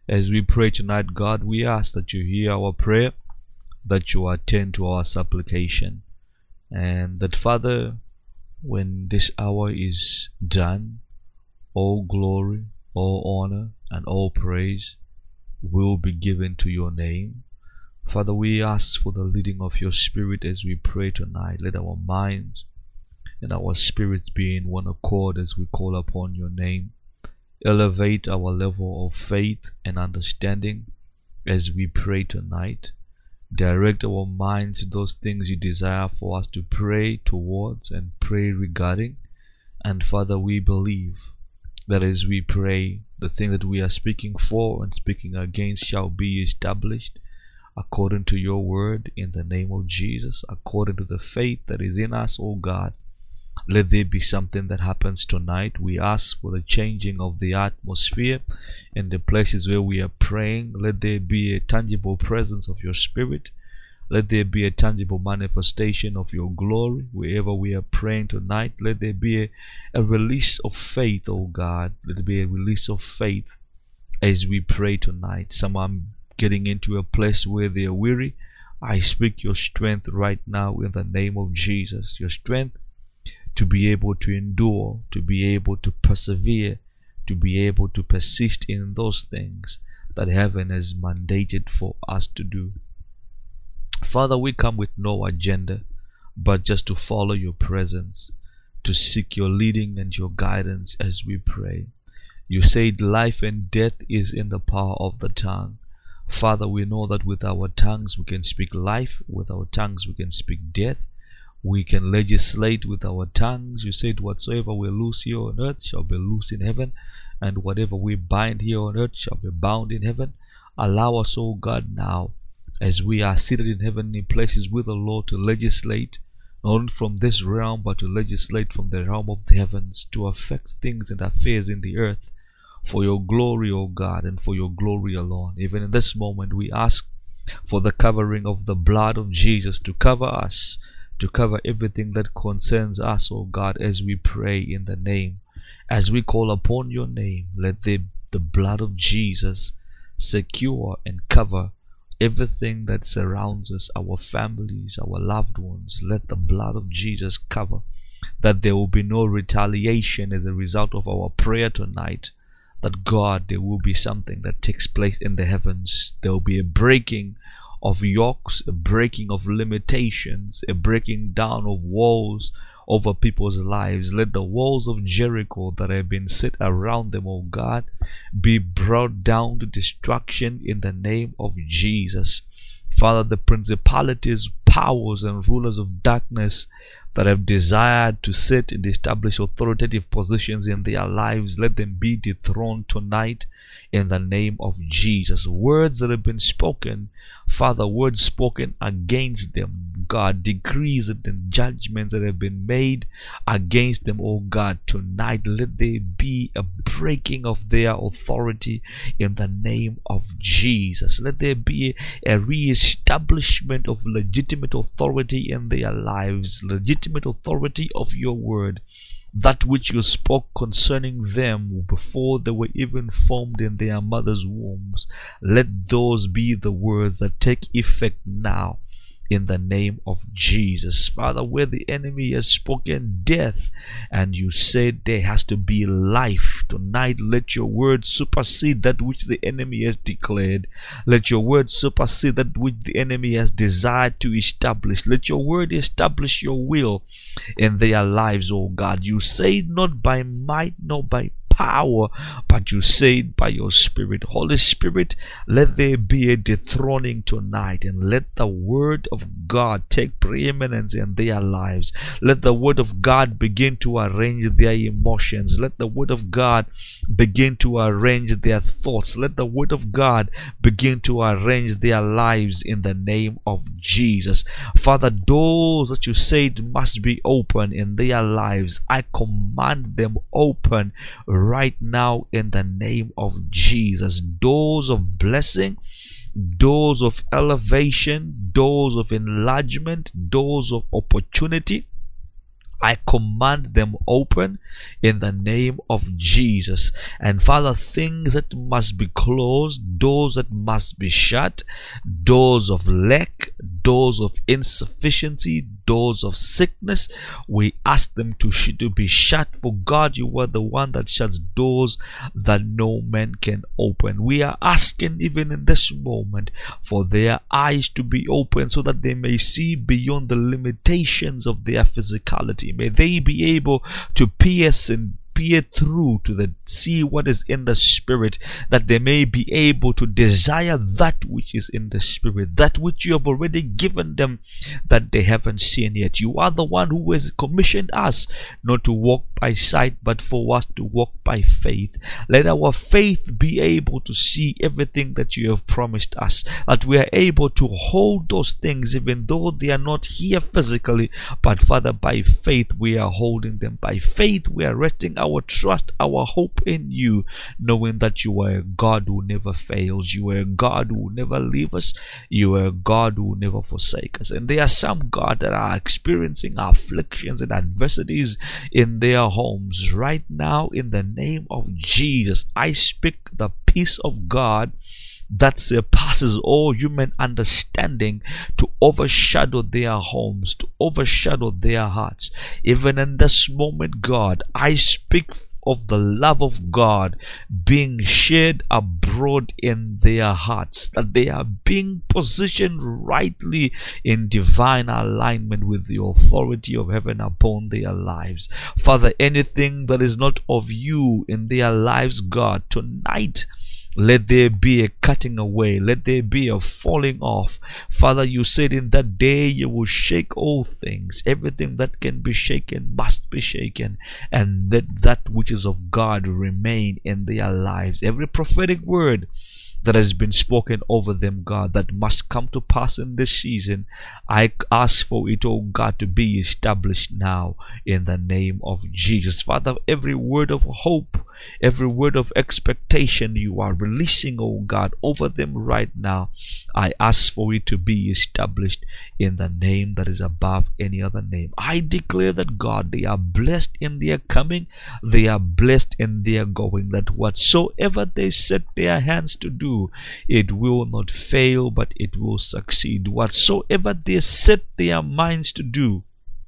As we pray tonight, God, we ask that you hear our prayer, that you attend to our supplication, and that, Father, when this hour is done, all glory, all honor, and all praise will be given to your name. Father, we ask for the leading of your Spirit as we pray tonight. Let our minds and our spirits be in one accord as we call upon your name. Elevate our level of faith and understanding as we pray tonight. Direct our minds to those things you desire for us to pray towards and pray regarding. And Father, we believe that as we pray, the thing that we are speaking for and speaking against shall be established according to your word in the name of Jesus, according to the faith that is in us, O God. Let there be something that happens tonight. We ask for the changing of the atmosphere in the places where we are praying. Let there be a tangible presence of your Spirit. Let there be a tangible manifestation of your glory wherever we are praying tonight. Let there be a release of faith, oh God. Let there be a release of faith as we pray tonight. Some are getting into a place where they are weary. I speak your strength right now in the name of Jesus. Your strength to be able to endure, to be able to persevere, to be able to persist in those things that heaven has mandated for us to do. Father, we come with no agenda, but just to follow your presence, to seek your leading and your guidance as we pray. You said life and death is in the power of the tongue. Father, we know that with our tongues we can speak life, with our tongues we can speak death. We can legislate with our tongues. You said whatsoever we loose here on earth shall be loosed in heaven, and whatever we bind here on earth shall be bound in heaven. Allow us, O God, now, as we are seated in heavenly places with the Lord, to legislate, not only from this realm, but to legislate from the realm of the heavens, to affect things and affairs in the earth, for your glory, O God, and for your glory alone. Even in this moment, we ask for the covering of the blood of Jesus to cover us, to cover everything that concerns us, O God, as we pray in the name. As we call upon your name, let the blood of Jesus secure and cover everything that surrounds us, our families, our loved ones. Let the blood of Jesus cover, that there will be no retaliation as a result of our prayer tonight. That God, there will be something that takes place in the heavens. There will be a breaking of yokes, a breaking of limitations, a breaking down of walls over people's lives. Let the walls of Jericho that have been set around them, O God, be brought down to destruction in the name of Jesus. Father, the principalities, powers, and rulers of darkness that have desired to sit and establish authoritative positions in their lives, let them be dethroned tonight in the name of Jesus. Words that have been spoken, Father, words spoken against them, God, decrees and judgments that have been made against them, oh God, tonight let there be a breaking of their authority in the name of Jesus. Let there be a re-establishment of legitimate authority in their lives, legitimate authority of your word. That which you spoke concerning them before they were even formed in their mother's wombs, let those be the words that take effect now in the name of Jesus. Father, where the enemy has spoken death and you said there has to be life, tonight let your word supersede that which the enemy has declared. Let your word supersede that which the enemy has desired to establish. Let your word establish your will in their lives, O God. You say not by might nor by power, but you say it by your Spirit. Holy Spirit, let there be a dethroning tonight, and let the word of God take preeminence in their lives. Let the word of God begin to arrange their emotions. Let the word of God begin to arrange their thoughts. Let the word of God begin to arrange their lives in the name of Jesus. Father, doors that you said must be open in their lives, I command them open right now in the name of Jesus. Doors of blessing, doors of elevation, doors of enlargement, doors of opportunity, I command them open in the name of Jesus. And Father, things that must be closed, doors that must be shut, doors of lack, doors of insufficiency, doors of sickness. We ask them to be shut. For God, you are the one that shuts doors that no man can open. We are asking even in this moment for their eyes to be open so that they may see beyond the limitations of their physicality. May they be able to pierce and peer through to see what is in the spirit, that they may be able to desire that which is in the spirit, that which you have already given them that they haven't seen yet. You are the one who has commissioned us not to walk by sight but for us to walk by faith. Let our faith be able to see everything that you have promised us, that we are able to hold those things even though they are not here physically, but Father, by faith we are holding them. By faith we are resting our trust, our hope in you, knowing that you are a God who never fails. You are a God who will never leave us. You are a God who will never forsake us. And there are some, God, that are experiencing afflictions and adversities in their homes right now. In the name of Jesus, I speak the peace of God that surpasses all human understanding to overshadow their homes, to overshadow their hearts. Even in this moment, God, I speak of the love of God being shared abroad in their hearts, that they are being positioned rightly in divine alignment with the authority of heaven upon their lives. Father, anything that is not of you in their lives, God, tonight, let there be a cutting away. Let there be a falling off. Father, you said in that day you will shake all things. Everything that can be shaken must be shaken. And let that which is of God remain in their lives. Every prophetic word that has been spoken over them, God, that must come to pass in this season, I ask for it, oh God, to be established now in the name of Jesus. Father, every word of hope, every word of expectation you are releasing, oh God, over them right now, I ask for it to be established in the name that is above any other name. I declare that, God, they are blessed in their coming, they are blessed in their going, that whatsoever they set their hands to do, it will not fail, but it will succeed. Whatsoever they set their minds to do,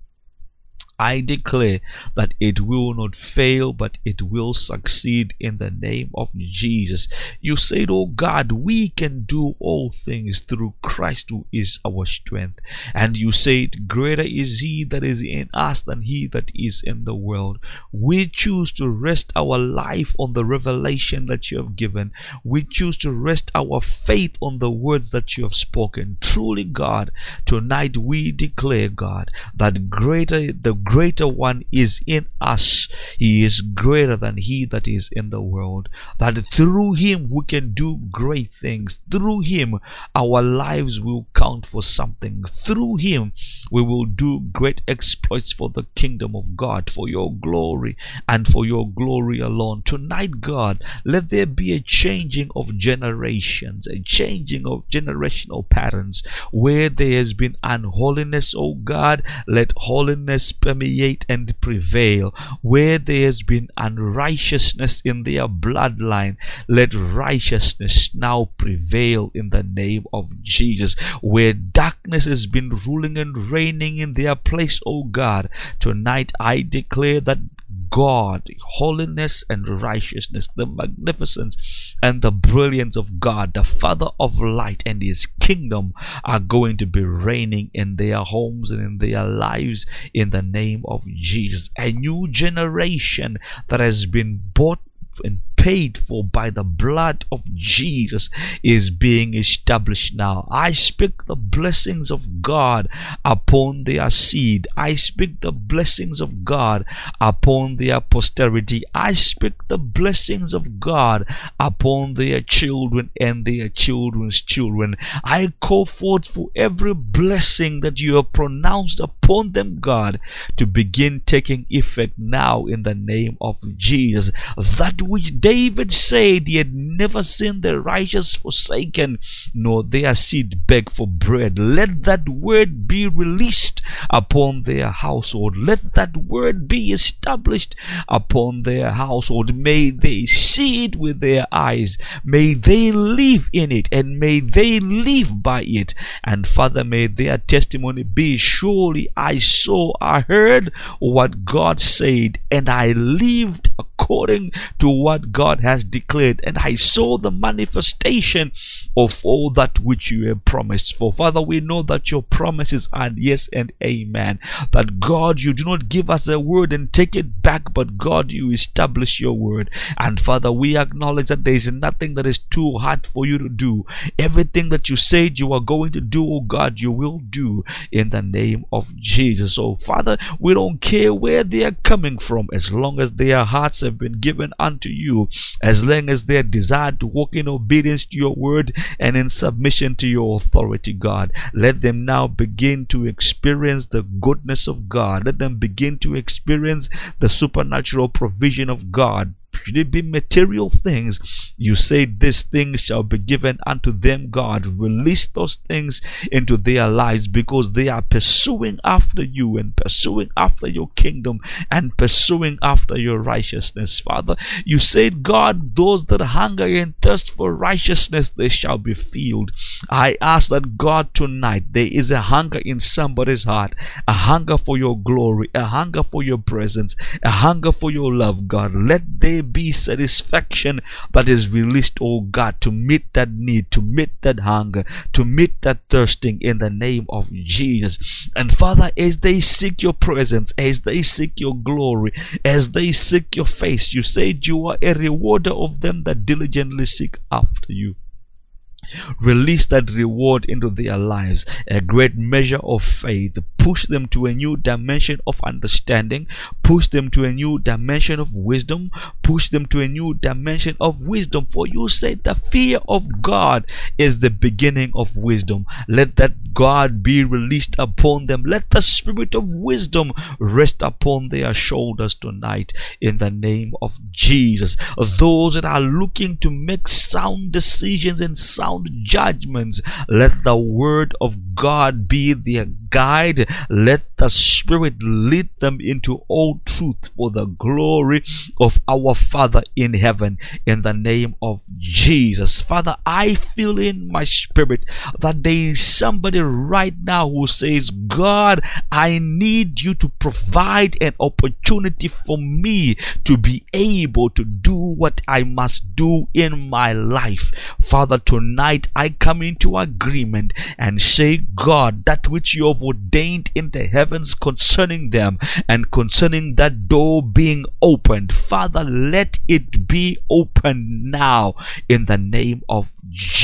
I declare that it will not fail, but it will succeed in the name of Jesus. You said, oh God, we can do all things through Christ who is our strength. And you said, greater is he that is in us than he that is in the world. We choose to rest our life on the revelation that you have given. We choose to rest our faith on the words that you have spoken. Truly, God, tonight we declare, God, that the greater one is in us. He is greater than he that is in the world. That through him we can do great things. Through him our lives will count for something. Through him we will do great exploits for the kingdom of God, for your glory and for your glory alone. Tonight, God, let there be a changing of generations, a changing of generational patterns. Where there has been unholiness, oh God, let holiness permeate and prevail. Where there has been unrighteousness in their bloodline, let righteousness now prevail in the name of Jesus. Where darkness has been ruling and reigning in their place, oh God, tonight I declare that God, holiness and righteousness, the magnificence and the brilliance of God, the Father of light, and his kingdom are going to be reigning in their homes and in their lives in the name of Jesus. A new generation that has been bought and paid for by the blood of Jesus is being established now. I speak the blessings of God upon their seed. I speak the blessings of God upon their posterity. I speak the blessings of God upon their children and their children's children. I call forth for every blessing that you have pronounced upon them, God, to begin taking effect now in the name of Jesus. That which David said he had never seen the righteous forsaken, nor their seed beg for bread. Let that word be released upon their household. Let that word be established upon their household. May they see it with their eyes. May they live in it, and may they live by it. And Father, may their testimony be, surely I saw, I heard what God said, and I lived according to what God has declared, and I saw the manifestation of all that which you have promised. For Father, we know that your promises are yes and amen. That God, you do not give us a word and take it back, but God, you establish your word. And Father, we acknowledge that there is nothing that is too hard for you to do. Everything that you said you are going to do, oh God, you will do in the name of Jesus. So Father, we don't care where they are coming from, as long as their hearts have been given unto you, as long as they desire to walk in obedience to your word and in submission to your authority, God. Let them now begin to experience the goodness of God. Let them begin to experience the supernatural provision of God. Should it be material things, you say these things shall be given unto them, God. Release those things into their lives, because they are pursuing after you and pursuing after your kingdom and pursuing after your righteousness. Father, you said, God, those that hunger and thirst for righteousness, they shall be filled. I ask that, God, tonight there is a hunger in somebody's heart, a hunger for your glory, a hunger for your presence, a hunger for your love, God. Let there be satisfaction that is released, oh God, to meet that need, to meet that hunger, to meet that thirsting in the name of Jesus. And Father, as they seek your presence, as they seek your glory, as they seek your face, you said you are a rewarder of them that diligently seek after you. Release that reward into their lives, a great measure of faith. Push them to a new dimension of understanding. Push them to a new dimension of wisdom. Push them to a new dimension of wisdom. For you said the fear of God is the beginning of wisdom. Let that God be released upon them. Let the spirit of wisdom rest upon their shoulders tonight in the name of Jesus. Those that are looking to make sound decisions and sound judgments, let the word of God be their guide. Let the Spirit lead them into all truth for the glory of our Father in heaven, in the name of Jesus. Father, I feel in my spirit that there is somebody right now who says, God, I need you to provide an opportunity for me to be able to do what I must do in my life. Father, tonight I come into agreement and say, God, that which you have ordained in the heavens concerning them and concerning that door being opened, Father, let it be opened now in the name of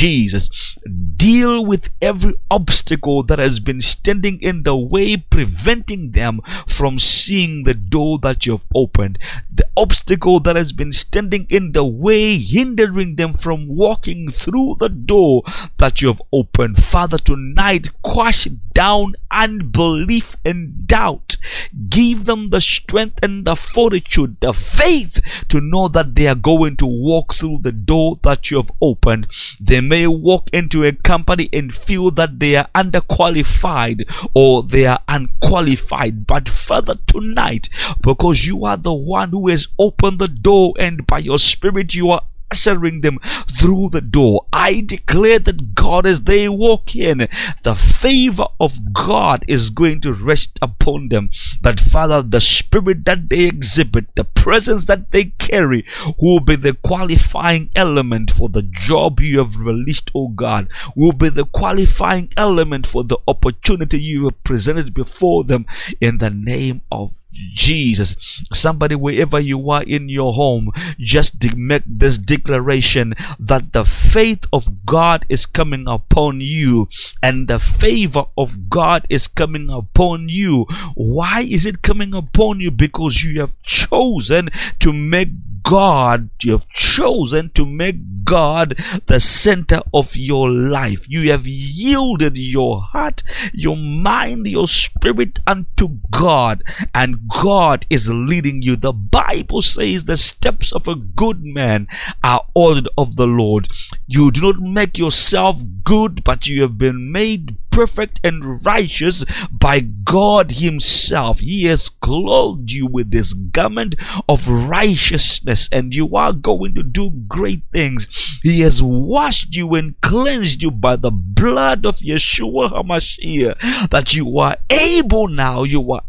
Jesus. Deal with every obstacle that has been standing in the way, preventing them from seeing the door that you have opened. The obstacle that has been standing in the way, hindering them from walking through the door that you have opened. Father, tonight, quash down unbelief and doubt. Give them the strength and the fortitude, the faith to know that they are going to walk through the door that you have opened. They may walk into a company and feel that they are underqualified or they are unqualified. But Father, tonight, because you are the one who has opened the door and by your Spirit you are ushering them through the door, I declare that, God, as they walk in, the favor of God is going to rest upon them. That, Father, the spirit that they exhibit, the presence that they carry, will be the qualifying element for the job you have released, oh God, will be the qualifying element for the opportunity you have presented before them in the name of Jesus. Somebody, wherever you are in your home, just make this declaration that the faith of God is coming upon you and the favor of God is coming upon you. Why is it coming upon you? Because you have chosen to make God, you have chosen to make God the center of your life. You have yielded your heart, your mind, your spirit unto God, and God is leading you. The Bible says the steps of a good man are ordered of the Lord. You do not make yourself good, but you have been made perfect and righteous by God Himself. He has clothed you with this garment of righteousness, and you are going to do great things. He has washed you and cleansed you by the blood of Yeshua HaMashiach, that you are able now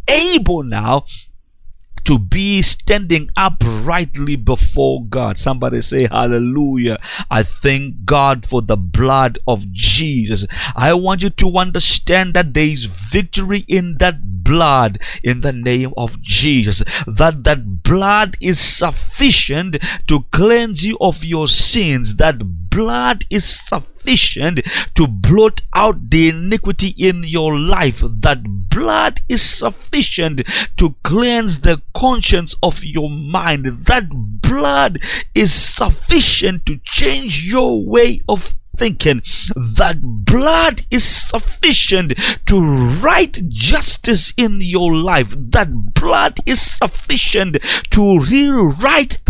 to be standing uprightly before God. Somebody say hallelujah. I thank God for the blood of Jesus. I want you to understand that there is victory in that blood in the name of Jesus. That blood is sufficient to cleanse you of your sins. That blood is sufficient to blot out the iniquity in your life. That blood is sufficient to cleanse the conscience of your mind. That blood is sufficient to change your way of thinking. That blood is sufficient to right justice in your life. That blood is sufficient to rewrite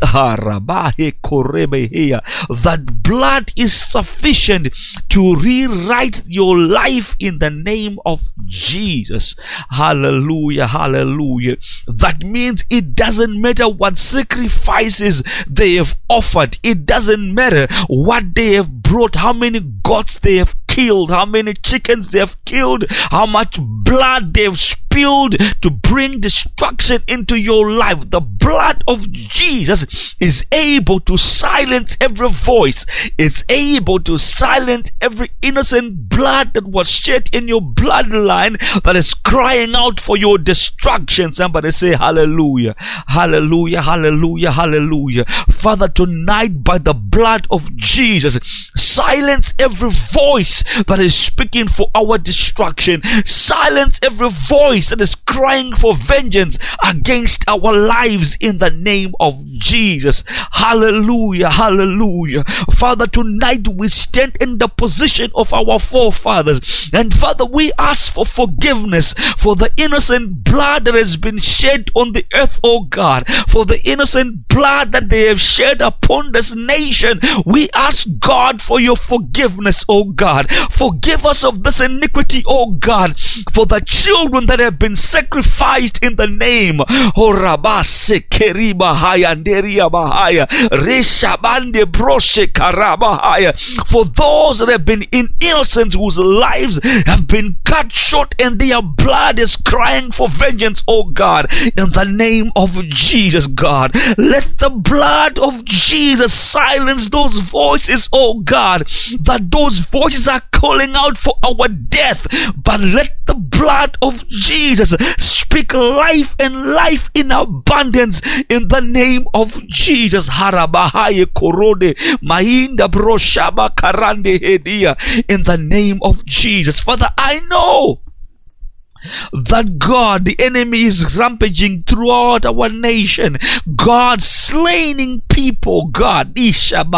that blood is sufficient to rewrite your life in the name of Jesus. Hallelujah, hallelujah. That means it doesn't matter what sacrifices they have offered. It doesn't matter what they have brought, how many goats they have killed, how many chickens they have killed, how much blood they have spilled to bring destruction into your life. The blood of Jesus is able to silence every voice. It's able to silence every innocent blood that was shed in your bloodline that is crying out for your destruction. Somebody say hallelujah, hallelujah, hallelujah, hallelujah. Father, tonight by the blood of Jesus, silence every voice that is speaking for our destruction. Silence every voice that is crying for vengeance against our lives in the name of Jesus. Hallelujah, hallelujah. Father, tonight we stand in the position of our forefathers, and Father, we ask for forgiveness for the innocent blood that has been shed on the earth, oh God, for the innocent blood that they have shed upon this nation. We ask God for your forgiveness, oh God. Forgive us of this iniquity, oh God, for the children that have been sacrificed in the name for those that have been in innocence, whose lives have been cut short and their blood is crying for vengeance, oh God, in the name of Jesus, God. Let the blood of Jesus silence those voices, oh God, that those voices are calling out for our death, but let the blood of Jesus speak life and life in abundance in the name of Jesus. Harabahaye korode mahinda broshaba karande hedia, in the name of Jesus. Father, I know that God, the enemy is rampaging throughout our nation. God slaying people. God, and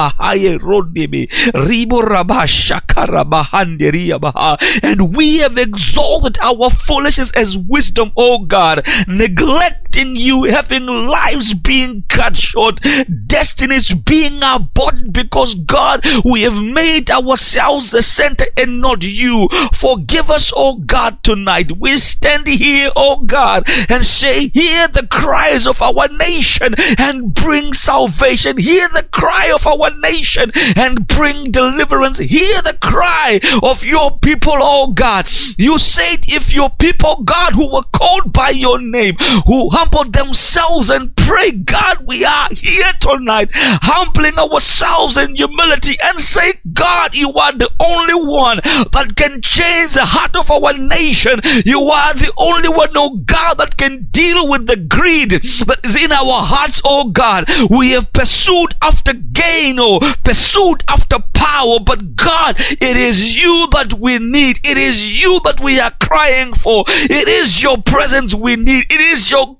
we have exalted our foolishness as wisdom, oh God, neglecting you, having lives being cut short, destinies being aborted, because God, we have made ourselves the center and not you. Forgive us, oh God, tonight. We stand here, oh God, and say, hear the cries of our nation and bring salvation. Hear the cry of our nation and bring deliverance. Hear the cry of your people, oh God. You said, if your people, God, who were called by your name, who humbled themselves and pray, God, we are here tonight, humbling ourselves in humility and say, God, you are the only one that can change the heart of our nation. You are the only one, oh God, that can deal with the greed that is in our hearts, oh God. We have pursued after gain, pursued after power, but God, it is you that we need. It is you that we are crying for. It is your presence we need. It is your glory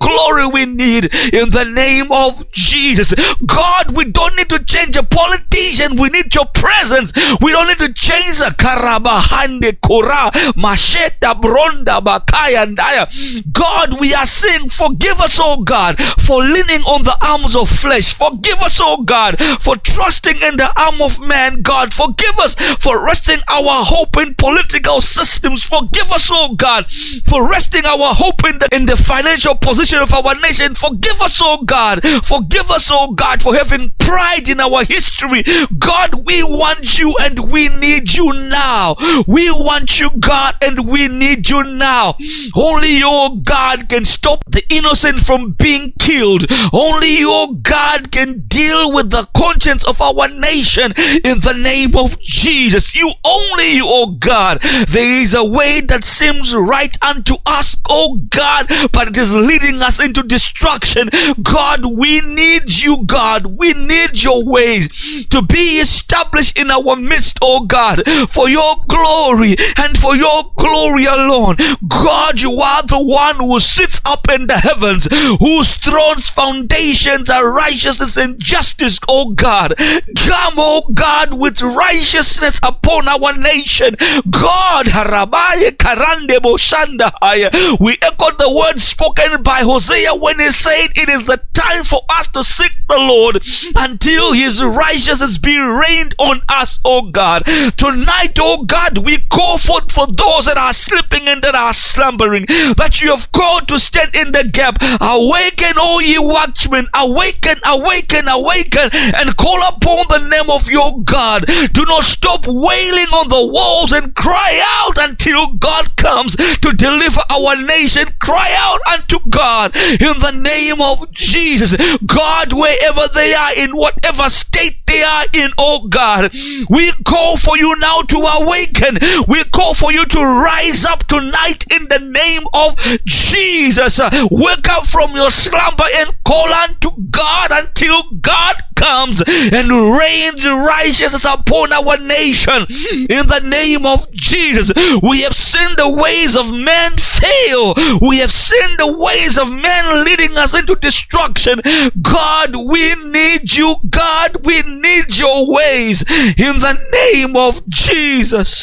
glory we need in the name of Jesus. God, we don't need to change a politician. We need your presence. We don't need to change the Karabahande Kora Masheta Bronda Bakaya and Daya. God, we are saying, forgive us, oh God, for leaning on the arms of flesh. Forgive us, oh God, for trusting in the arm of man. God, forgive us for resting our hope in political systems. Forgive us, oh God, for resting our hope in the financial position of our nation. Forgive us, oh God. Forgive us, oh God, for having pride in our history. God, we want you and we need you now. We want you, God, and we need you now. Only your God can stop the innocent from being killed. Only your God can deal with the conscience of our nation in the name of Jesus. You only, oh God. There is a way that seems right unto us, oh God, but it is leading us into destruction. God, we need you, God. We need your ways to be established in our midst, oh God, for your glory and for your glory alone. God, you are the one who sits up in the heavens, whose throne's foundations are righteousness and justice, oh God. Come, oh God, with righteousness upon our nation. God, Harabaye Karande Boshanda. We echo the word spoken by Hosea when he said it is the time for us to seek the Lord until his righteousness be rained on us, oh God. Tonight, oh God, we call forth for those that are sleeping and that are slumbering, that you have called to stand in the gap. Awaken, O ye watchmen. Awaken, awaken, awaken, and call upon the name of your God. Do not stop wailing on the walls and cry out until God comes to deliver our nation. Cry out unto God in the name of Jesus. God, wherever they are, in whatever state they are in, oh God, we call for you now to awaken. We call for you to rise up tonight in the name of Jesus. Wake up from your slumber and call unto God until God comes and rains righteousness upon our nation in the name of Jesus. We have seen the ways of men fail. We have seen the ways of men leading us into destruction. God, we need you. God, we need your ways in the name of Jesus.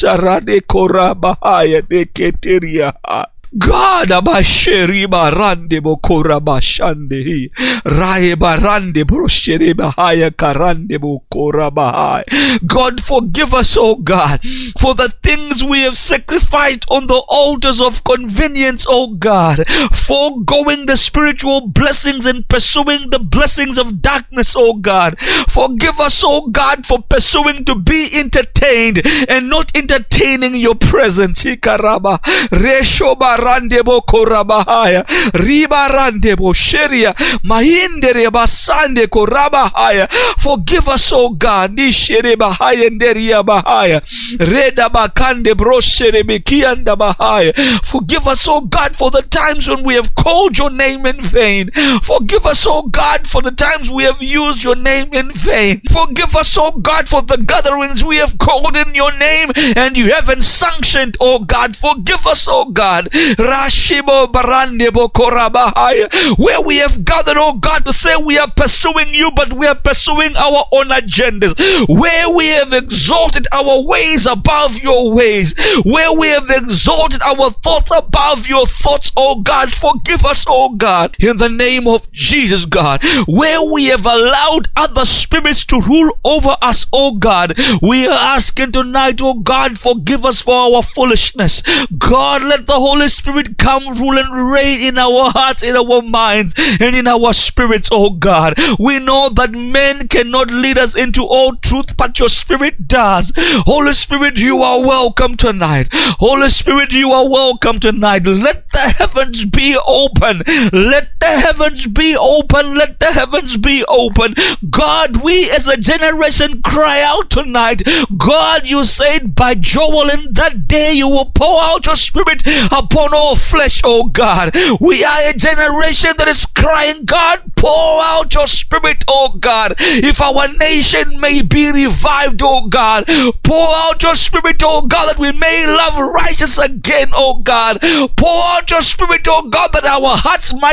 God, abasheri barande bokora bashande rae barande broshere bahaya karande bokora bahai. God, forgive us, oh God, for the things we have sacrificed on the altars of convenience, oh God, foregoing the spiritual blessings and pursuing the blessings of darkness, oh God. Forgive us, oh God, for pursuing to be entertained and not entertaining your presence. Hikaraba reshoba randebo korabahaya riba randebo sheria mahindere basande korabahaya. Forgive us, oh God, nishere bahaya nderia bahaya reda bakande broshere bekianda bahaya. Forgive us, oh God, for the times when we have called your name in vain. Forgive us, oh God, for the times we have used your name in vain. Forgive us, oh God, for the gatherings we have called in your name and you haven't sanctioned, oh God. Forgive us, oh God, Rashibo Barandebo Korabahaya, where we have gathered, oh God, to say we are pursuing you, but we are pursuing our own agendas, where we have exalted our ways above your ways, where we have exalted our thoughts above your thoughts, oh God. Forgive us, oh God, in the name of Jesus, God, where we have allowed other spirits to rule over us, oh God. We are asking tonight, oh God, forgive us for our foolishness. God, let the Holy Spirit come, rule and reign in our hearts, in our minds, and in our spirits, oh God. We know that men cannot lead us into all truth, but your Spirit does. Holy Spirit, you are welcome tonight. Holy Spirit, you are welcome tonight. Let the heavens be open. Let the heavens be open. Let the heavens be open. God, we as a generation cry out tonight. God, you said by Joel, in that day you will pour out your Spirit upon all flesh, oh God. We are a generation that is crying, God, pour out your Spirit, oh God. If our nation may be revived, oh God, pour out your Spirit, oh God, that we may love righteous again, oh God. Pour out your Spirit, oh God, that our hearts might desire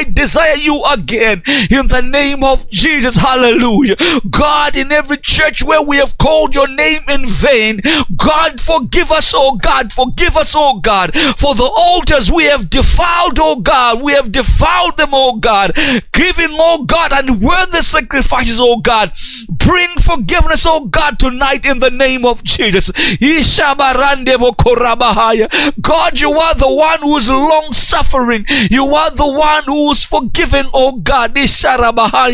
declare you again in the name of Jesus. Hallelujah. God, in every church where we have called your name in vain, God, forgive us, oh God. Forgive us, oh God, for the altars we have defiled, oh God. We have defiled them, oh God, giving, oh God, unworthy sacrifices, oh God. Bring forgiveness, oh God, tonight in the name of Jesus. God, you are the one who is long suffering. You are the one who is forgiving, oh God. There are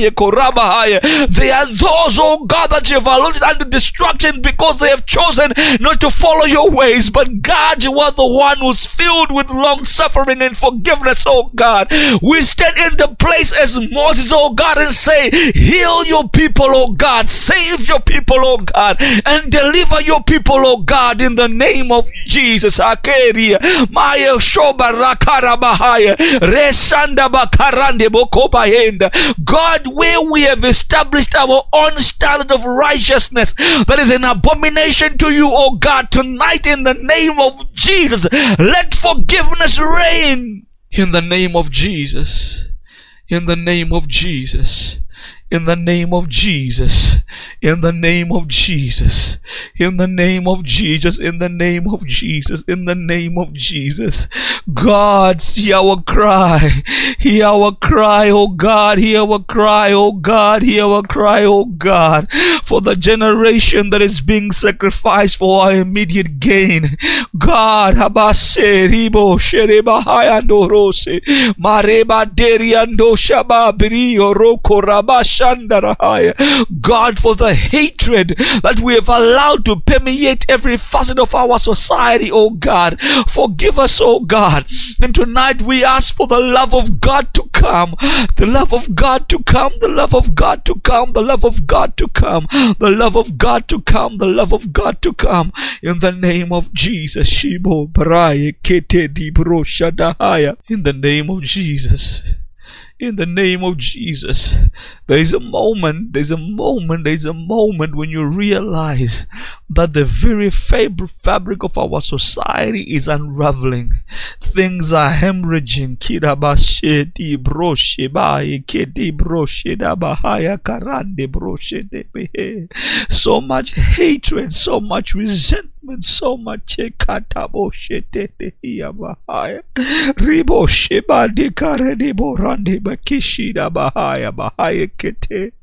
those, oh God, that you have allotted unto destruction because they have chosen not to follow your ways. But God, you are the one who's filled with long suffering and forgiveness, oh God. We stand in the place as Moses, oh God, and say, heal your people, oh God. Save your people, oh God, and deliver your people, oh God, in the name of Jesus. Akeria Maya Shoba Rakara Bahaya Resanda Bakarande Bokobayenda. God, where we have established our own standard of righteousness that is an abomination to you, oh God, tonight in the name of Jesus, let forgiveness reign in the name of Jesus. In the name of Jesus. In the name of Jesus. In the name of Jesus. In the name of Jesus. In the name of Jesus. In the name of Jesus. God, see our cry. Hear our cry, oh God. Hear our cry, oh God. Hear our cry, oh God. For the generation that is being sacrificed for our immediate gain. God, Habase Ribo Shereba Hayandorose Mareba Deriando Shaba Brio Roko Rabash. God, for the hatred that we have allowed to permeate every facet of our society, oh God, forgive us, oh God. And tonight we ask for the love of God to come, the love of God to come, the love of God to come, the love of God to come, the love of God to come, the love of God to come, in the name of Jesus. Shibo Braye Kete Dibro Shadahaya, in the name of Jesus. In the name of Jesus. There's a moment when you realize that the very fabric of our society is unraveling. Things are hemorrhaging. So much hatred, so much resentment, so much Kishida Bahaya Bahaya Kete.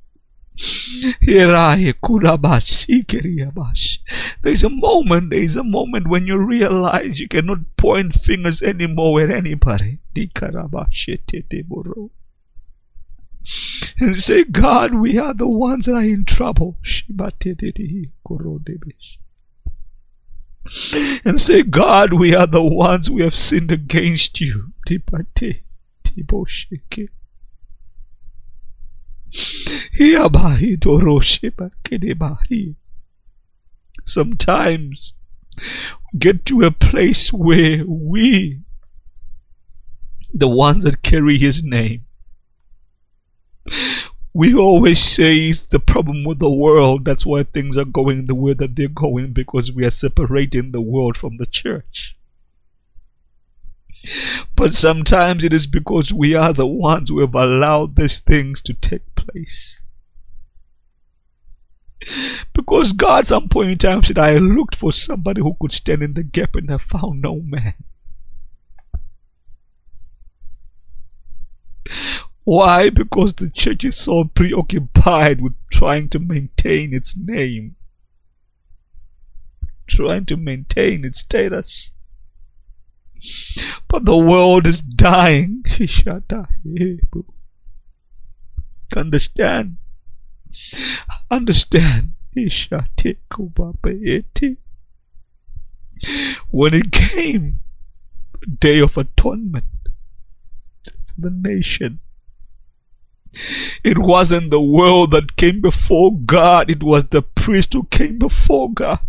There's a moment when you realize you cannot point fingers anymore at anybody. And say, God, we are the ones that are in trouble. And say, God, we are the ones who have sinned against you. Sometimes get to a place where we, the ones that carry his name, we always say it's the problem with the world. That's why things are going the way that they're going, because we are separating the world from the church. But sometimes it is because we are the ones who have allowed these things to take place. Because God, some point in time, said, I looked for somebody who could stand in the gap, and I found no man. Why? Because the church is so preoccupied with trying to maintain its name, trying to maintain its status. But the world is dying. Understand. When it came the day of atonement for the nation, it wasn't the world that came before God, it was the priest who came before God.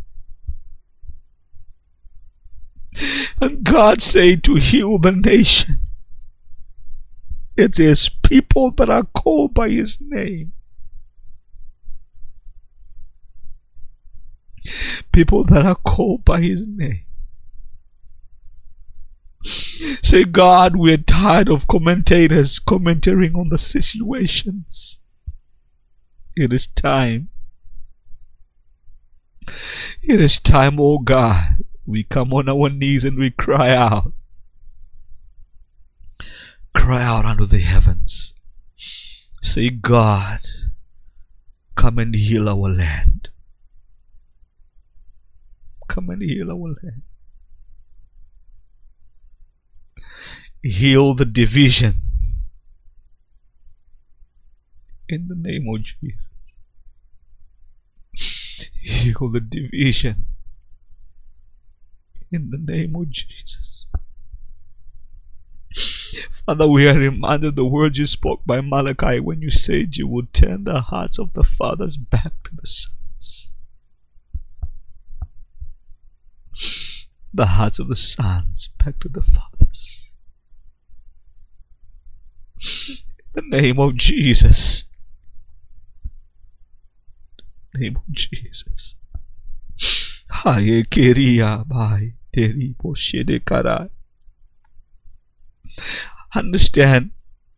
And God said to heal the nation, it is people that are called by his name. People that are called by his name. Say, God, we're tired of commentators commenting on the situations. It is time. It is time, oh God. We come on our knees and we cry out. Cry out unto the heavens. Say, God, come and heal our land. Come and heal our land. Heal the division. In the name of Jesus. Heal the division. In the name of Jesus. Father, we are reminded of the words you spoke by Malachi when you said you would turn the hearts of the fathers back to the sons. The hearts of the sons back to the fathers. In the name of Jesus. In the name of Jesus. Understand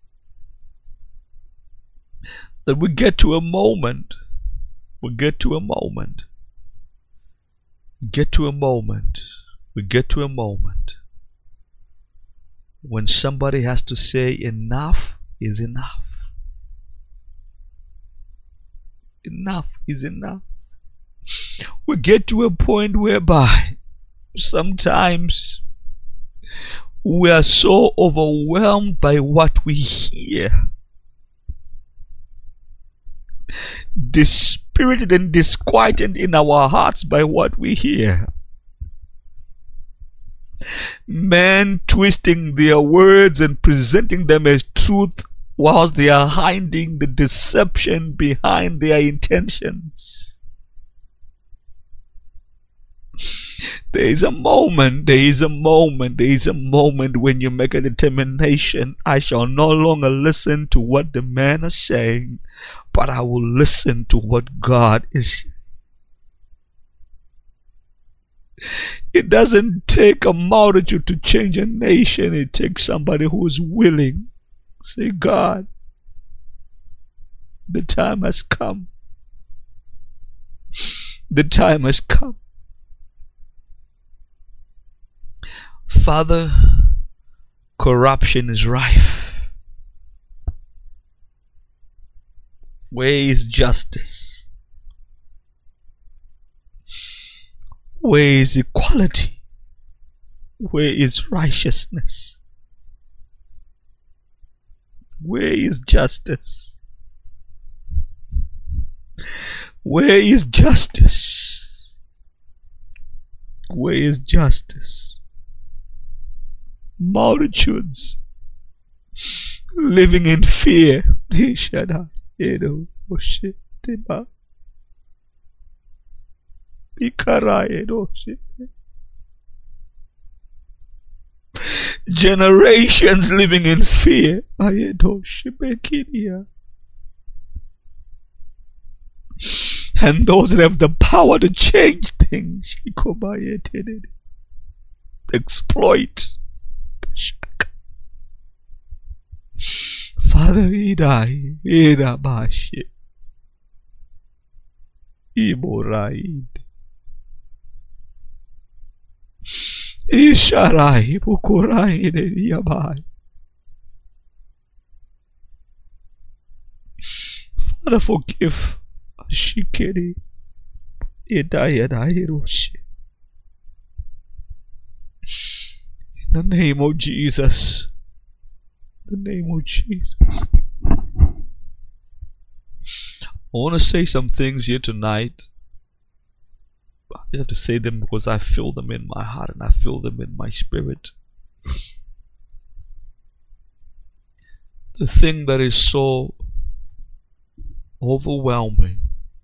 that we get to a moment when somebody has to say enough is enough. Enough is enough. We get to a point whereby sometimes we are so overwhelmed by what we hear, dispirited and disquieted in our hearts by what we hear. Men twisting their words and presenting them as truth whilst they are hiding the deception behind their intentions. There is a moment when you make a determination. I shall no longer listen to what the men are saying, but I will listen to what God is saying. It doesn't take a multitude to change a nation. It takes somebody who is willing. Say, God, the time has come. The time has come. Father, corruption is rife. Where is justice? Where is equality? Where is righteousness? Where is justice? Where is justice? Where is justice? Multitudes living in fear. Generations living in fear. And those that have the power to change things exploit. Father, Idai, Idabashi, Iboraid, Isharai, Bukurai, Yabai. Father, forgive Ashikeri, Idai, Hiroshi. In the name of Jesus. In the name of Jesus. I want to say some things here tonight. I just have to say them because I feel them in my heart and I feel them in my spirit. The thing that is so overwhelming,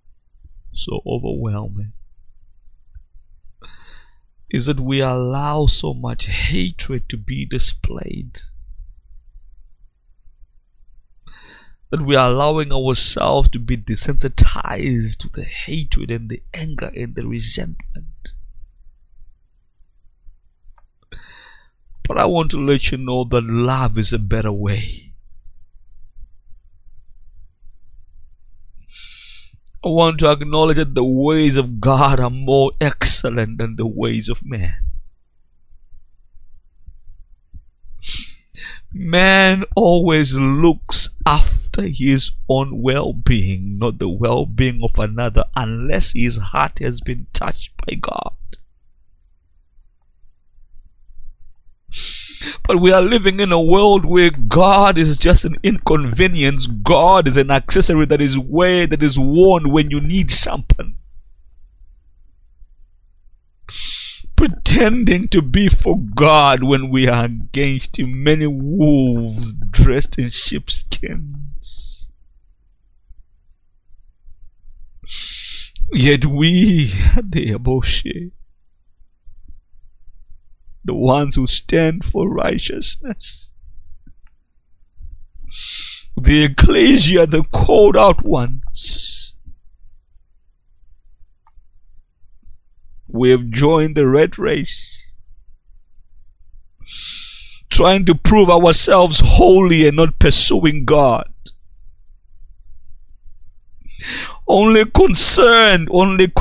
is that we allow so much hatred to be displayed. That we are allowing ourselves to be desensitized to the hatred and the anger and the resentment. But I want to let you know that love is a better way. I want to acknowledge that the ways of God are more excellent than the ways of man. Man always looks after his own well-being, not the well-being of another, unless his heart has been touched by God. But we are living in a world where God is just an inconvenience. God is an accessory that is worn when you need something. Pretending to be for God when we are against Him, many wolves dressed in sheepskins. Yet we, the ones who stand for righteousness, the ecclesia, the called out ones, we have joined the red race, trying to prove ourselves holy and not pursuing God. Only concerned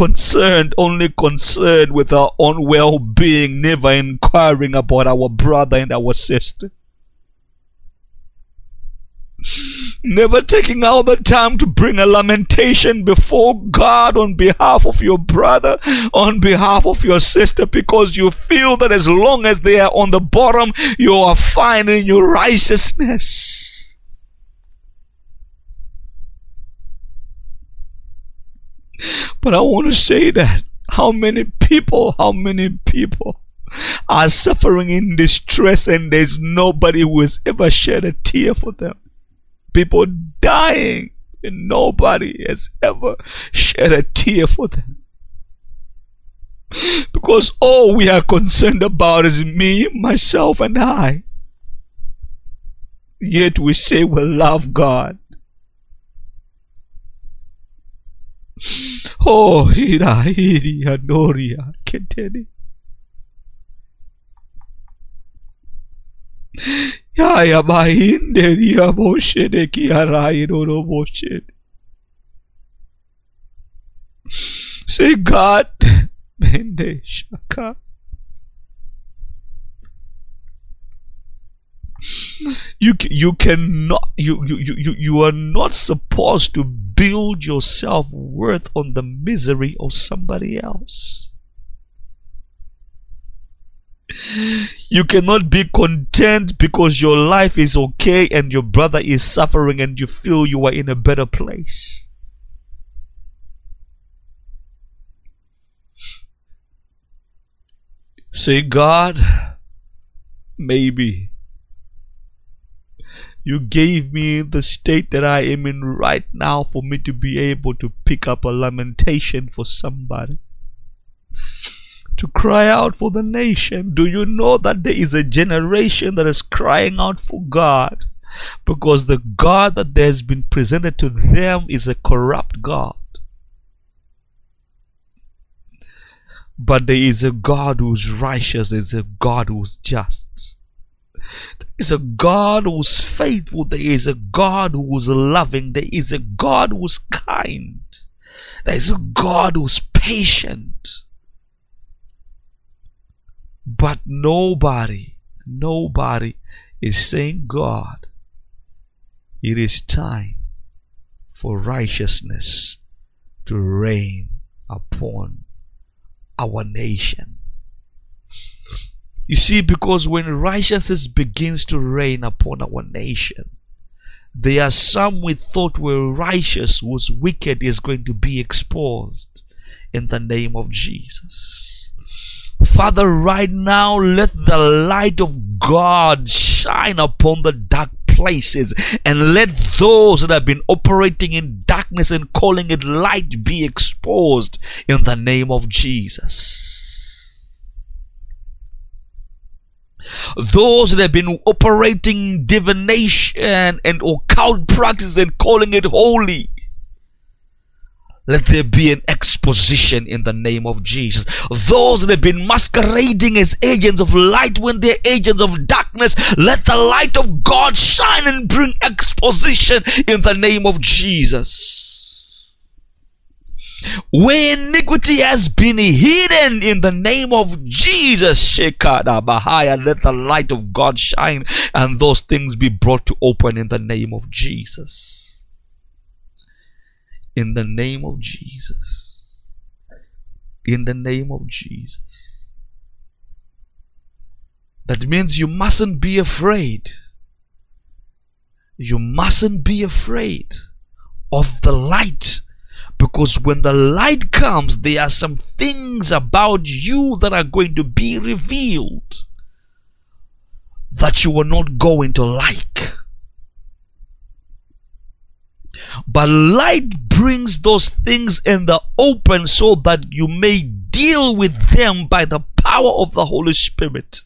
with our own well-being, never inquiring about our brother and our sister. Never taking out the time to bring a lamentation before God on behalf of your brother, on behalf of your sister, because you feel that as long as they are on the bottom, you are fine in your righteousness. But I want to say that how many people are suffering in distress and there's nobody who has ever shed a tear for them. People dying and nobody has ever shed a tear for them. Because all we are concerned about is me, myself, and I. Yet we say we love God. Oh, Hiri Anoria Keteni. Yaya Bahinderia Boshede Kiarai Dodo Boshed. Say, God, Mende Shaka. You are not supposed to build your self-worth on the misery of somebody else. You cannot be content because your life is okay and your brother is suffering and you feel you are in a better place. Say, God, maybe you gave me the state that I am in right now for me to be able to pick up a lamentation for somebody, to cry out for the nation. Do you know that there is a generation that is crying out for God because the God that has been presented to them is a corrupt God? But there is a God who's righteous, there is a God who's just. There is a God who's faithful. There is a God who's loving. There is a God who's kind. There is a God who's patient. But nobody is saying, God, it is time for righteousness to reign upon our nation. You see, because when righteousness begins to reign upon our nation, there are some we thought were righteous whose wicked is going to be exposed in the name of Jesus. Father, right now, let the light of God shine upon the dark places, and let those that have been operating in darkness and calling it light be exposed in the name of Jesus. Those that have been operating divination and occult practice and calling it holy, Let there be an exposition in the name of Jesus. Those that have been masquerading as agents of light when they're agents of darkness, let the light of God shine and bring exposition in the name of Jesus. Where iniquity has been hidden, in the name of Jesus, Shekada Bahaya, let the light of God shine and those things be brought to open in the name of Jesus. In the name of Jesus. In the name of Jesus. That means you mustn't be afraid. You mustn't be afraid of the light. Because when the light comes, there are some things about you that are going to be revealed that you are not going to like. But light brings those things in the open so that you may deal with them by the power of the Holy Spirit.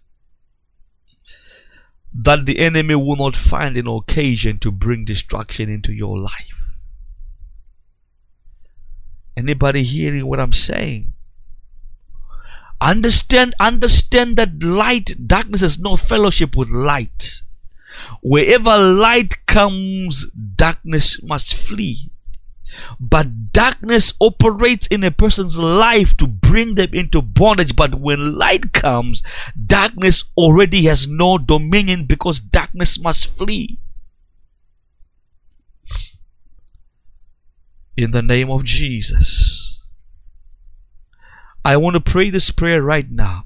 That the enemy will not find an occasion to bring destruction into your life. Anybody hearing what I'm saying? Understand that darkness has no fellowship with light. Wherever light comes, darkness must flee. But darkness operates in a person's life to bring them into bondage. But when light comes, darkness already has no dominion, because darkness must flee. In the name of Jesus, I want to pray this prayer right now.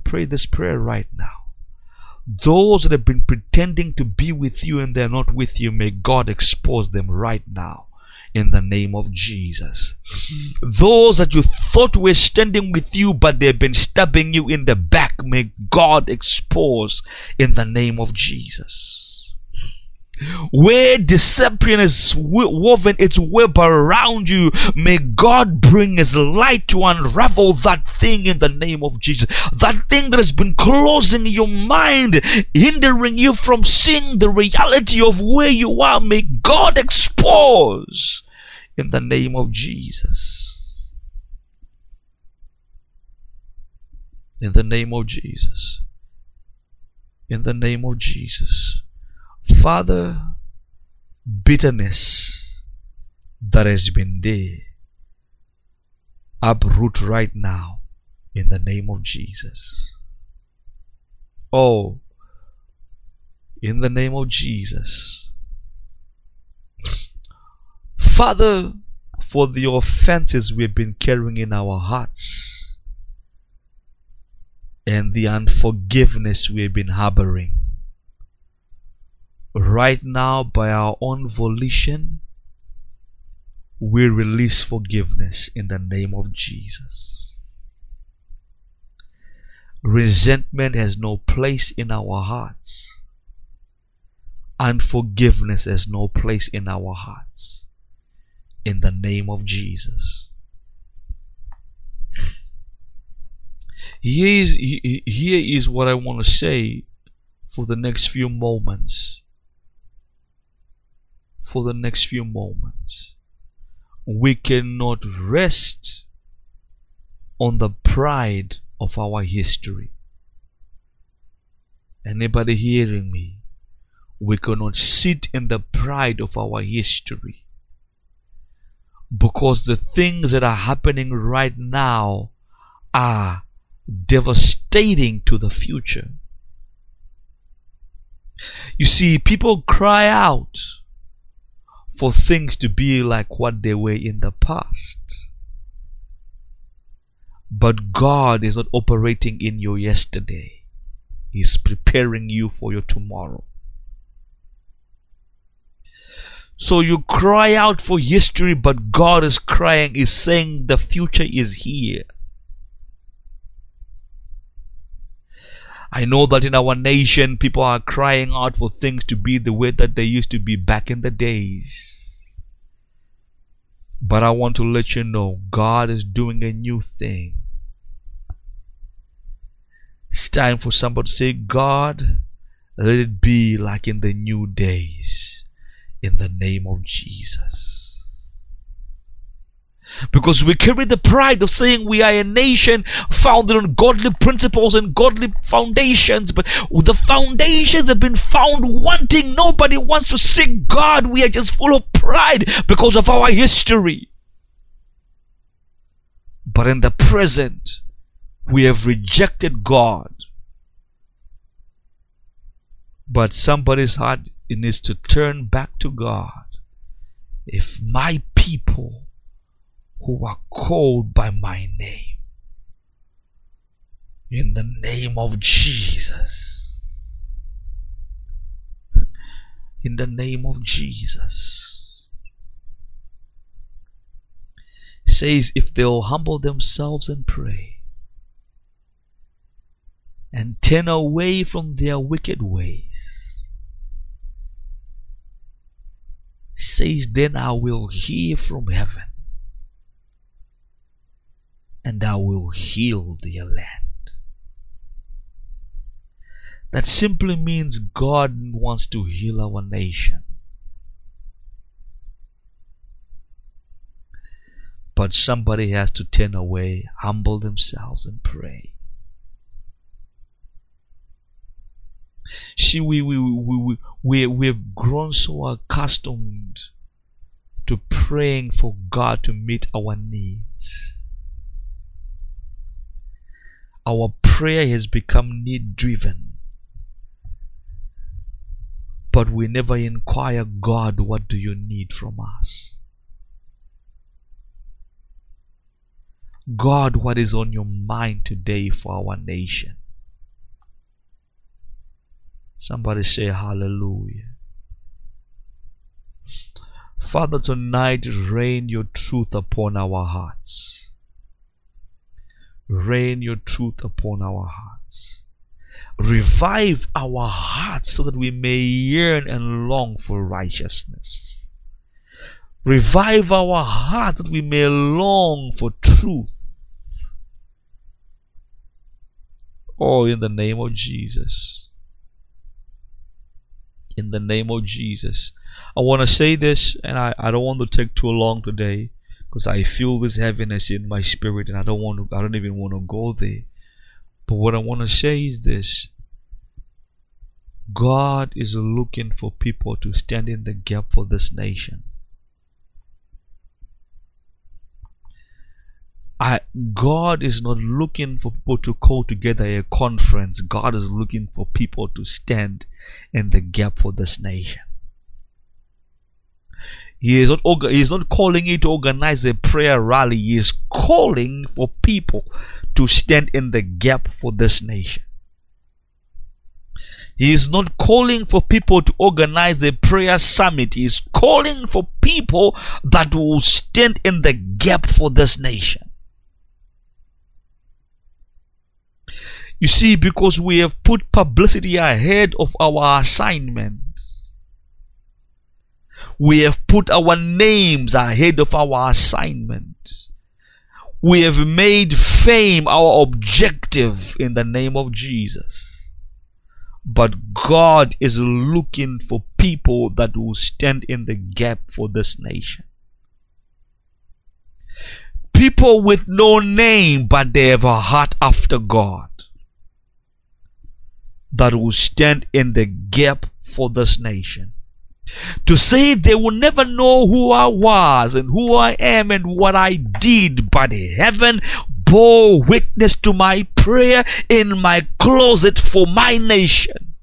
Those that have been pretending to be with you and they're not with you, may God expose them right now. In the name of Jesus. Those that you thought were standing with you, but they've been stabbing you in the back, may God expose in the name of Jesus. Where deception is woven its web around you, may God bring His light to unravel that thing in the name of Jesus. That thing that has been closing your mind, hindering you from seeing the reality of where you are, may God expose in the name of Jesus. In the name of Jesus. In the name of Jesus. Father, bitterness that has been there, uproot right now in the name of Jesus. Oh, in the name of Jesus. Father, for the offenses we've been carrying in our hearts and the unforgiveness we've been harboring, right now, by our own volition, we release forgiveness in the name of Jesus. Resentment has no place in our hearts. Unforgiveness has no place in our hearts. In the name of Jesus. Here is what I want to say for the next few moments. For the next few moments, we cannot rest on the pride of our history. Anybody hearing me? We cannot sit in the pride of our history, because the things that are happening right now are devastating to the future. You see, people cry out for things to be like what they were in the past. But God is not operating in your yesterday. He's preparing you for your tomorrow. So you cry out for history, but God is saying the future is here. I know that in our nation, people are crying out for things to be the way that they used to be back in the days. But I want to let you know, God is doing a new thing. It's time for somebody to say, God, let it be like in the new days. In the name of Jesus. Because we carry the pride of saying we are a nation founded on godly principles and godly foundations, but the foundations have been found wanting. Nobody wants to seek God. We are just full of pride because of our history. But in the present, we have rejected God. But somebody's heart needs to turn back to God. If my people who are called by my name, in the name of Jesus, in the name of Jesus, says if they'll humble themselves and pray and turn away from their wicked ways, says then I will hear from heaven and I will heal their land. That simply means God wants to heal our nation. But somebody has to turn away, humble themselves and pray. See, we've grown so accustomed to praying for God to meet our needs. Our prayer has become need-driven. But we never inquire, God, what do you need from us? God, what is on your mind today for our nation? Somebody say hallelujah. Father, tonight rain your truth upon our hearts. Rain your truth upon our hearts. Revive our hearts so that we may yearn and long for righteousness. Revive our hearts that we may long for truth. Oh, in the name of Jesus. In the name of Jesus. I want to say this, and I don't want to take too long today, because I feel this heaviness in my spirit, and I don't even want to go there. But what I want to say is this: God is looking for people to stand in the gap for this nation. God is not looking for people to call together a conference. God is looking for people to stand in the gap for this nation. He is not calling you to organize a prayer rally. He is calling for people to stand in the gap for this nation. He is not calling for people to organize a prayer summit. He is calling for people that will stand in the gap for this nation. You see, because we have put publicity ahead of our assignment. We have put our names ahead of our assignment. We have made fame our objective in the name of Jesus. But God is looking for people that will stand in the gap for this nation. People with no name, but they have a heart after God, that will stand in the gap for this nation. To say they will never know who I was and who I am and what I did, but heaven bore witness to my prayer in my closet for my nation.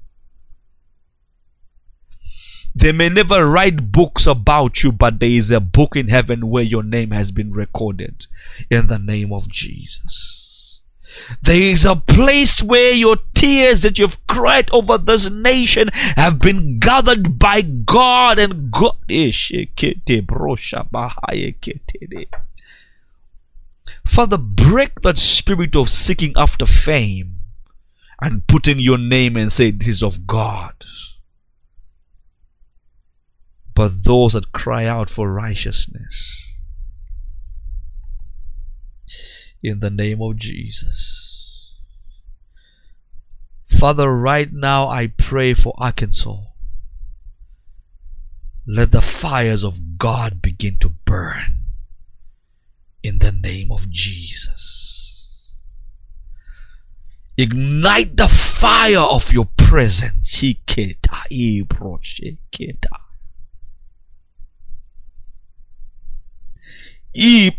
They may never write books about you, but there is a book in heaven where your name has been recorded in the name of Jesus. There is a place where your tears that you've cried over this nation have been gathered by God, and God. Father, break that spirit of seeking after fame and putting your name and say this is of God. But those that cry out for righteousness, in the name of Jesus. Father, right now I pray for Arkansas. Let the fires of God begin to burn. In the name of Jesus. Ignite the fire of your presence. In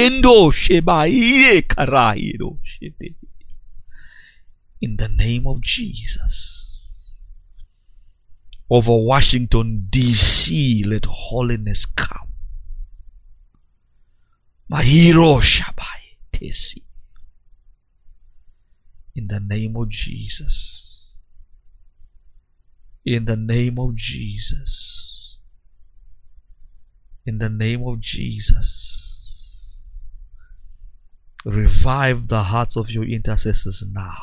the name of Jesus. Over Washington, D.C., let holiness come. Mahiro Shabai Tesi. In the name of Jesus. In the name of Jesus. In the name of Jesus. Revive the hearts of your intercessors now.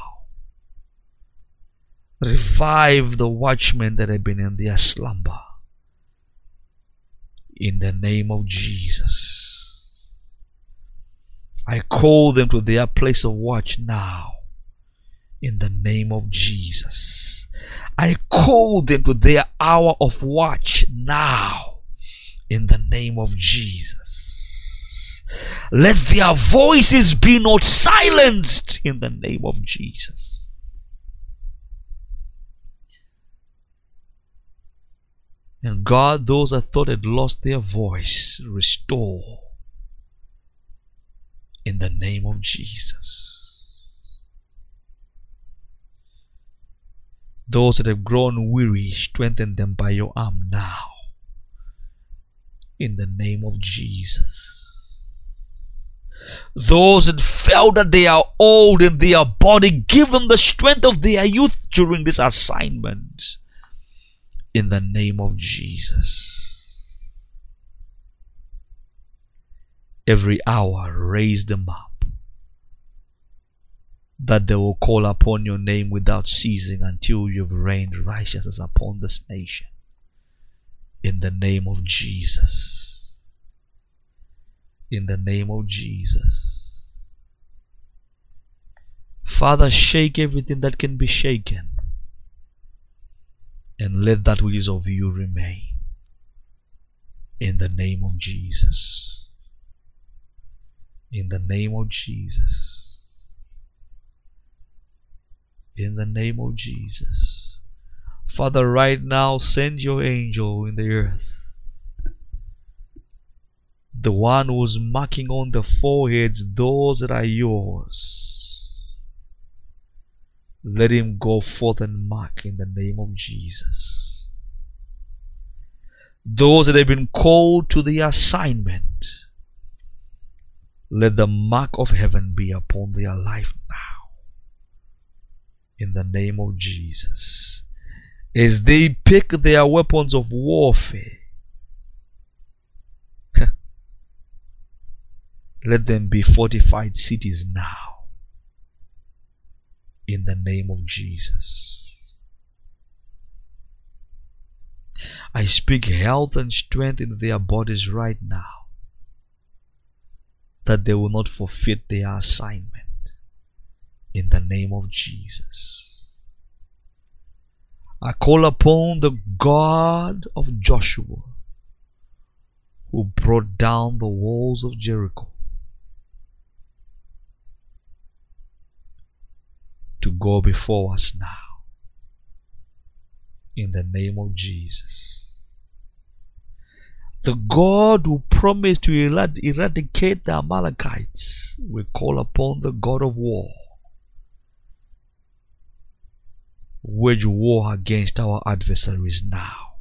Revive the watchmen that have been in their slumber. In the name of Jesus. I call them to their place of watch now. In the name of Jesus. I call them to their hour of watch now. In the name of Jesus. Let their voices be not silenced. In the name of Jesus. And God, those that thought had lost their voice, restore. In the name of Jesus. Those that have grown weary, strengthen them by your arm now. In the name of Jesus. Those that felt that they are old in their body, give them the strength of their youth during this assignment. In the name of Jesus. Every hour raise them up, that they will call upon your name without ceasing until you've rained righteousness upon this nation. In the name of Jesus. In the name of Jesus. Father, shake everything that can be shaken, and let that which is of you remain. In the name of Jesus. In the name of Jesus. In the name of Jesus. Father, right now, send your angel in the earth. The one who's marking on the foreheads those that are yours. Let him go forth and mark in the name of Jesus. Those that have been called to the assignment, let the mark of heaven be upon their life now. In the name of Jesus. As they pick their weapons of warfare, let them be fortified cities now. In the name of Jesus. I speak health and strength into their bodies right now, that they will not forfeit their assignment. In the name of Jesus. I call upon the God of Joshua, who brought down the walls of Jericho, to go before us now. In the name of Jesus. The God who promised to eradicate the Amalekites, we call upon the God of war. Wage war against our adversaries now.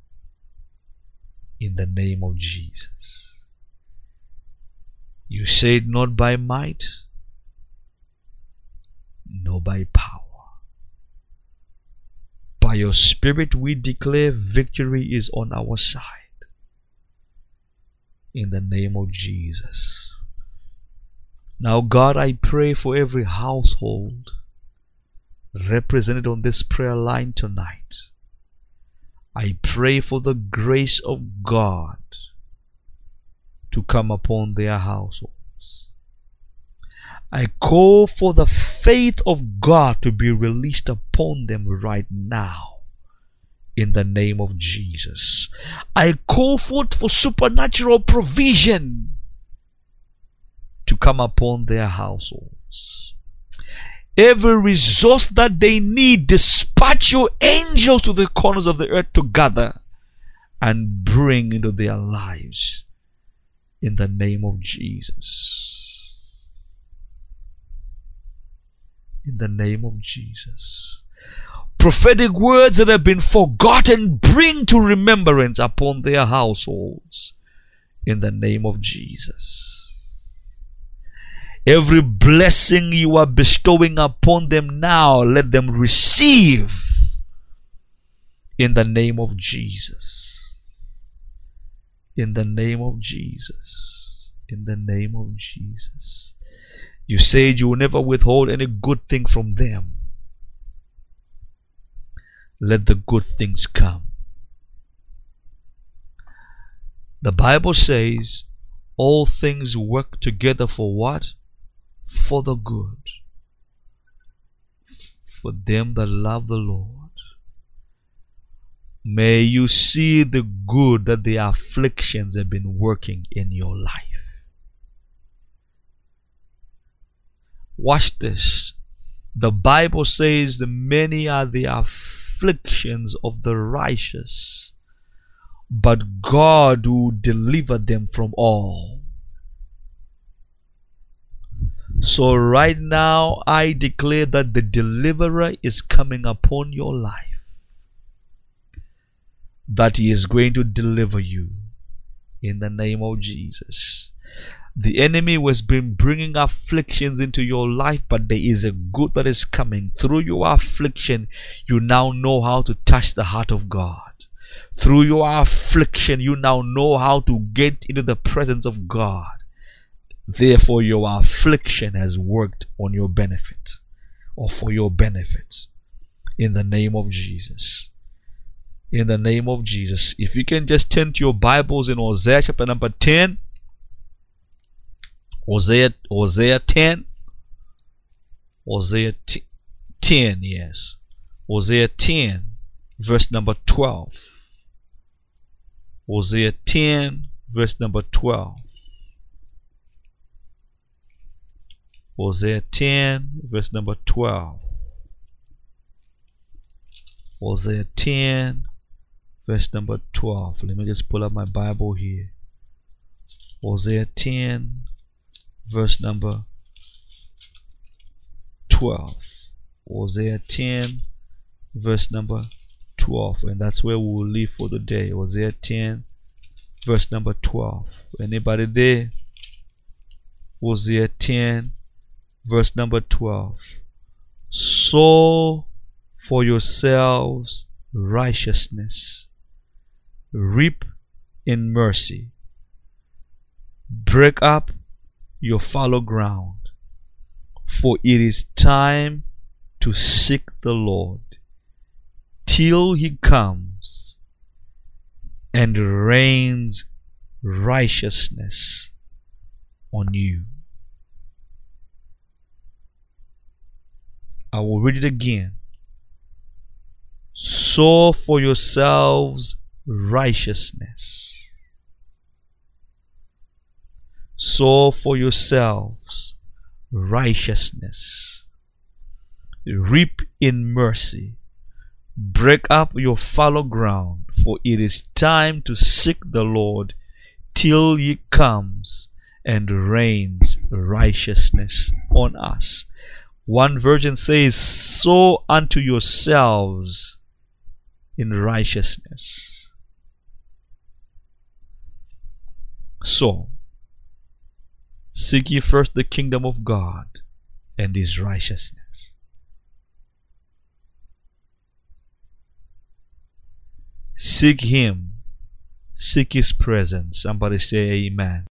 In the name of Jesus. You said, not by might, nor by power. By your Spirit we declare victory is on our side. In the name of Jesus. Now God, I pray for every household represented on this prayer line tonight. I pray for the grace of God to come upon their households. I call for the faith of God to be released upon them right now. In the name of Jesus. I call forth for supernatural provision to come upon their households. Every resource that they need, dispatch your angels to the corners of the earth to gather and bring into their lives in the name of Jesus. In the name of Jesus. Prophetic words that have been forgotten, bring to remembrance upon their households in the name of Jesus. Every blessing you are bestowing upon them now, let them receive in the name of Jesus. In the name of Jesus. In the name of Jesus. You said you will never withhold any good thing from them. Let the good things come. The Bible says all things work together for what? For the good. For them that love the Lord. May you see the good that the afflictions have been working in your life. Watch this. The Bible says that many are the afflictions of the righteous, but God will deliver them from all. So right now I declare that the deliverer is coming upon your life. That he is going to deliver you in the name of Jesus. The enemy has been bringing afflictions into your life, but there is a good that is coming. Through your affliction, you now know how to touch the heart of God. Through your affliction, you now know how to get into the presence of God. Therefore, your affliction has worked on your benefit, or for your benefit, in the name of Jesus. In the name of Jesus. If you can just turn to your Bibles in Hosea chapter number 10. Hosea 10. Hosea 10, yes. Hosea 10, verse number 12. Hosea 10, verse number 12. Hosea 10, verse number 12. Hosea 10, verse number 12. Let me just pull up my Bible here. Hosea 10, verse number 12. Hosea 10, verse number 12. And that's where we will leave for the day. Hosea 10, verse number 12. Anybody there? Hosea 10, verse number 12. Sow for yourselves righteousness. Reap in mercy. Break up your fallow ground, for it is time to seek the Lord till he comes and rains righteousness on you. I will read it again. Sow for yourselves righteousness. Sow for yourselves righteousness. Reap in mercy. Break up your fallow ground, for it is time to seek the Lord till he comes and rains righteousness on us. One version says, sow unto yourselves in righteousness. So, seek ye first the kingdom of God and his righteousness. Seek him. Seek his presence. Somebody say amen.